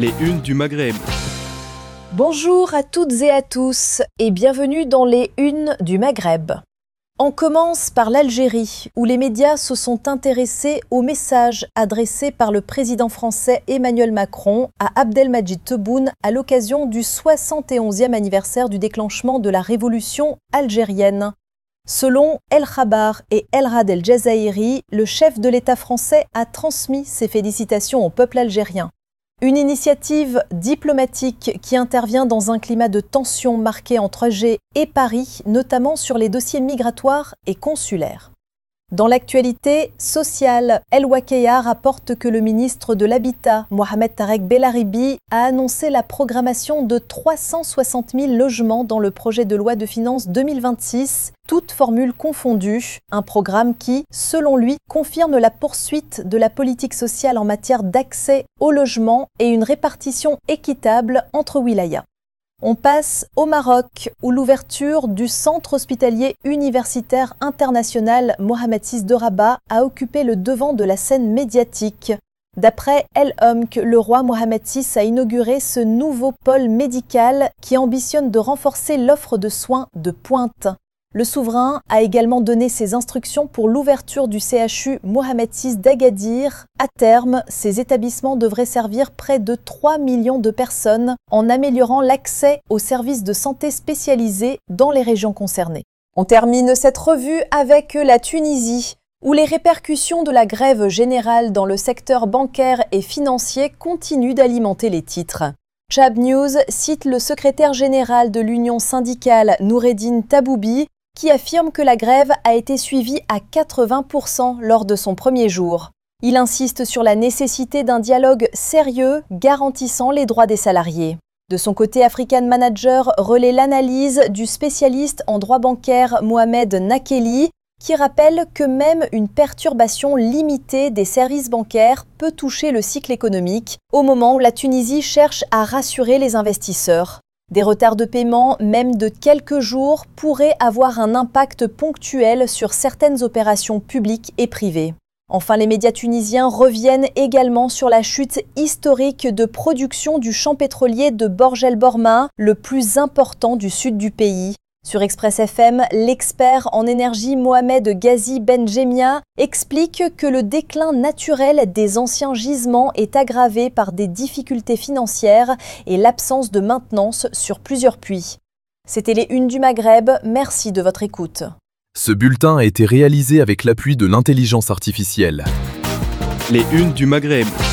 Les unes du Maghreb. Bonjour à toutes et à tous et bienvenue dans les unes du Maghreb. On commence par l'Algérie, où les médias se sont intéressés au message adressé par le président français Emmanuel Macron à Abdelmadjid Tebboune à l'occasion du 71e anniversaire du déclenchement de la révolution algérienne. Selon El Khabar et El Rad El Jazairi, le chef de l'État français a transmis ses félicitations au peuple algérien. Une initiative diplomatique qui intervient dans un climat de tension marqué entre Alger et Paris, notamment sur les dossiers migratoires et consulaires. Dans l'actualité sociale, El Wakeya rapporte que le ministre de l'Habitat, Mohamed Tarek Belaribi, a annoncé la programmation de 360 000 logements dans le projet de loi de finances 2026, toutes formules confondues, un programme qui, selon lui, confirme la poursuite de la politique sociale en matière d'accès au logement et une répartition équitable entre wilayas. On passe au Maroc, où l'ouverture du centre hospitalier universitaire international Mohamed VI de Rabat a occupé le devant de la scène médiatique. D'après El Humk, le roi Mohamed VI a inauguré ce nouveau pôle médical qui ambitionne de renforcer l'offre de soins de pointe. Le souverain a également donné ses instructions pour l'ouverture du CHU Mohamed VI d'Agadir. À terme, ces établissements devraient servir près de 3 millions de personnes en améliorant l'accès aux services de santé spécialisés dans les régions concernées. On termine cette revue avec la Tunisie, où les répercussions de la grève générale dans le secteur bancaire et financier continuent d'alimenter les titres. Chab News cite le secrétaire général de l'Union syndicale Noureddine Taboubi, qui affirme que la grève a été suivie à 80% lors de son premier jour. Il insiste sur la nécessité d'un dialogue sérieux garantissant les droits des salariés. De son côté, African Manager relaie l'analyse du spécialiste en droit bancaire Mohamed Nakeli, qui rappelle que même une perturbation limitée des services bancaires peut toucher le cycle économique au moment où la Tunisie cherche à rassurer les investisseurs. Des retards de paiement, même de quelques jours, pourraient avoir un impact ponctuel sur certaines opérations publiques et privées. Enfin, les médias tunisiens reviennent également sur la chute historique de production du champ pétrolier de Borj El Borma, le plus important du sud du pays. Sur Express FM, l'expert en énergie Mohamed Ghazi Benjemia explique que le déclin naturel des anciens gisements est aggravé par des difficultés financières et l'absence de maintenance sur plusieurs puits. C'était les unes du Maghreb, merci de votre écoute. Ce bulletin a été réalisé avec l'appui de l'intelligence artificielle. Les unes du Maghreb.